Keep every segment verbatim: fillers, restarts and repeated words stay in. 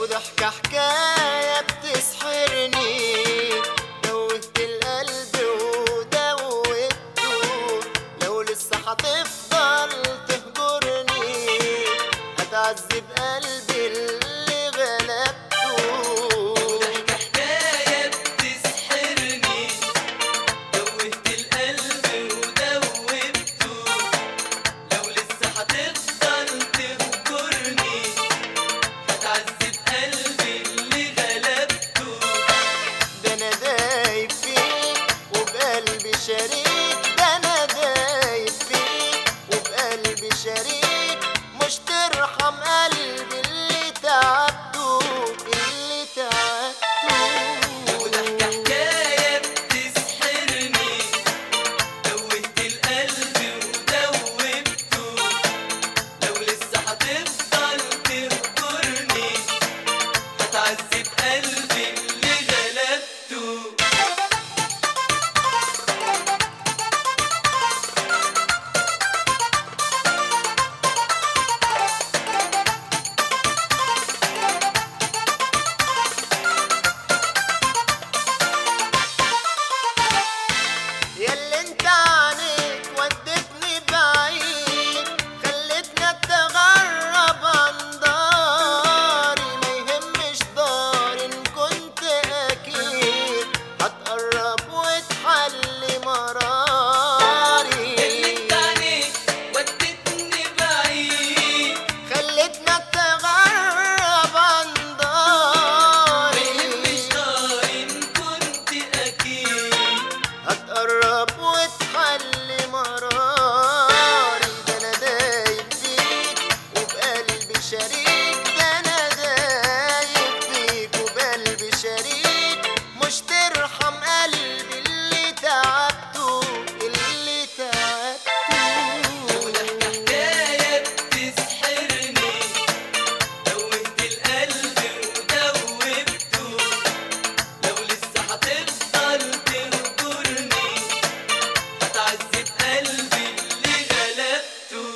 وضحكة حكاية بتسحرني، دوت القلب ودوبته، لو لسه هتفضل تهجرني هتعذب قلبي اللي غلبته. وضحكة حكاية بتسحرني، دوت القلب ودوبته، لو لسه هتفضل تهجرني هتعذب قلبي اللي غلبته. ده انا دايب فيك وبقلبي شريك، ده انا دايب فيك وبقلبي شريك، مش ترحم قلبي اللي تعبته اللي تعبته. وضحكة حكاية بتسحرني، دوت القلب ودوبته، لو لسه هتفضل تهجرني هتعذب قلبي اللي غلبته. ياللي انت عنيك ودتني بعيد، خلتني اتغرب عن داري، ما يهمش داري ان كنت اكيد هتقرب وتحلي مراري. ياللي انت عنيك ودتني بعيد، خلتني اتغرب عن داري، ميهمش داري ان كنت اكيد هتقرب وتحلي مراري. ده انا دايب فيك وبقلبي شريك، ده انا دايب فيك وبقلبي شريك، مش ترحم قلبي اللي تعبته اللي تعبته. وضحكة حكاية بتسحرني، دوت القلب ودوبته، لو لسه هتفضل تهجرني هتعذب قلبي اللي غلبته.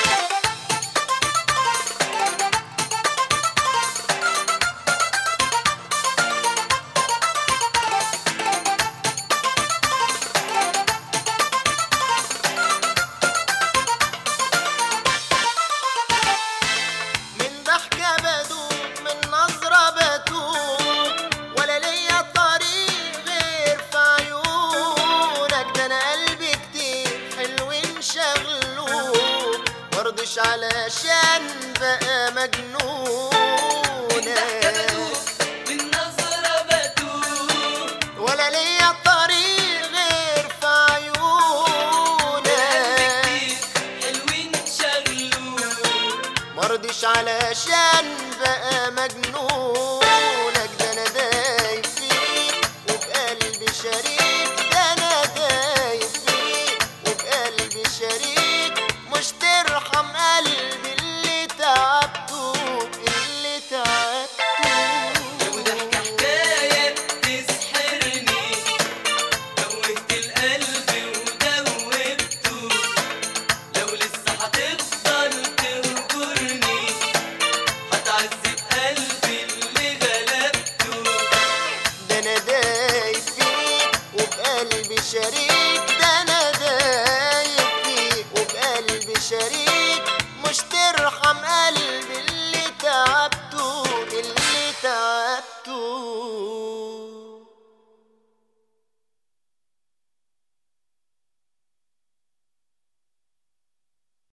من ضحكة بدوب من نظرة بتوب، ولا ليا طريق غير في عيونك، ده انا قلبي كتير حلوين شغلوه، مرضش علشان بقى مجنونك. ضحكة بدوب من نظرة بتوب، ولا ليا طريق غير في عيونك، كتير حلوين شغلوه، مرضش علشان بقى مجنونك. ده انا دايب فيك وبقلبي شريك، ده انا دايب فيك وبقلبي شريك، مش ترحم قلبي اللي تعبته اللي تعبته. وضحكة حكاية بتسحرني، دوت القلب ودوبته، لو لسه هتفضل تهجرني هتعذب قلبي اللي غلبته. ده انا دايب فيك وبقلبي شريك، ده انا دايب فيك وبقلبي شريك، مش ترحم قلبي اللي تعبته اللي تعبته.